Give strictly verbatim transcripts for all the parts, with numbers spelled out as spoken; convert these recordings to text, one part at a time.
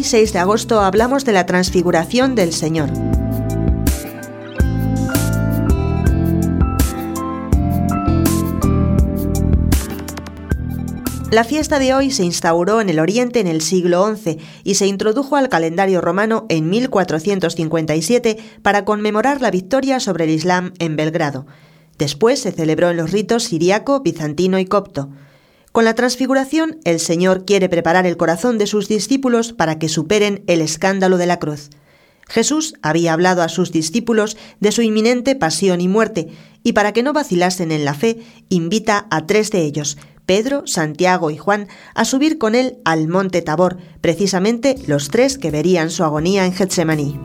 Hoy, seis de agosto, hablamos de la transfiguración del Señor. La fiesta de hoy se instauró en el Oriente en el siglo once y se introdujo al calendario romano en mil cuatrocientos cincuenta y siete para conmemorar la victoria sobre el Islam en Belgrado. Después se celebró en los ritos siríaco, bizantino y copto. Con la transfiguración, el Señor quiere preparar el corazón de sus discípulos para que superen el escándalo de la cruz. Jesús había hablado a sus discípulos de su inminente pasión y muerte, y para que no vacilasen en la fe, invita a tres de ellos, Pedro, Santiago y Juan, a subir con él al monte Tabor, precisamente los tres que verían su agonía en Getsemaní.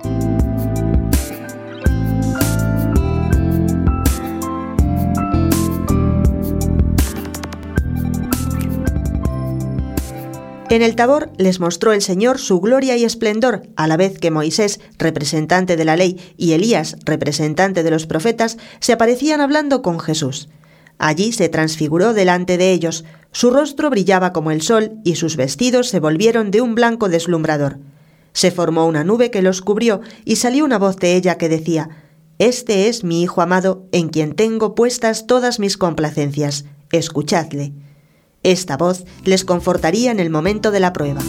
En el Tabor les mostró el Señor su gloria y esplendor, a la vez que Moisés, representante de la ley, y Elías, representante de los profetas, se aparecían hablando con Jesús. Allí se transfiguró delante de ellos, su rostro brillaba como el sol y sus vestidos se volvieron de un blanco deslumbrador. Se formó una nube que los cubrió y salió una voz de ella que decía: «Este es mi Hijo amado, en quien tengo puestas todas mis complacencias. Escuchadle». Esta voz les confortaría en el momento de la prueba.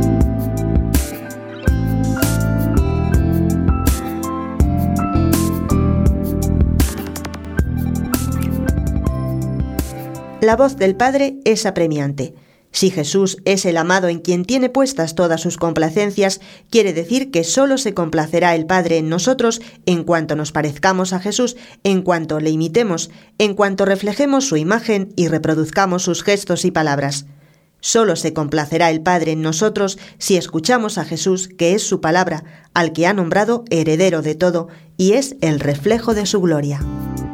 La voz del Padre es apremiante. Si Jesús es el amado en quien tiene puestas todas sus complacencias, quiere decir que solo se complacerá el Padre en nosotros en cuanto nos parezcamos a Jesús, en cuanto le imitemos, en cuanto reflejemos su imagen y reproduzcamos sus gestos y palabras. Solo se complacerá el Padre en nosotros si escuchamos a Jesús, que es su palabra, al que ha nombrado heredero de todo y es el reflejo de su gloria.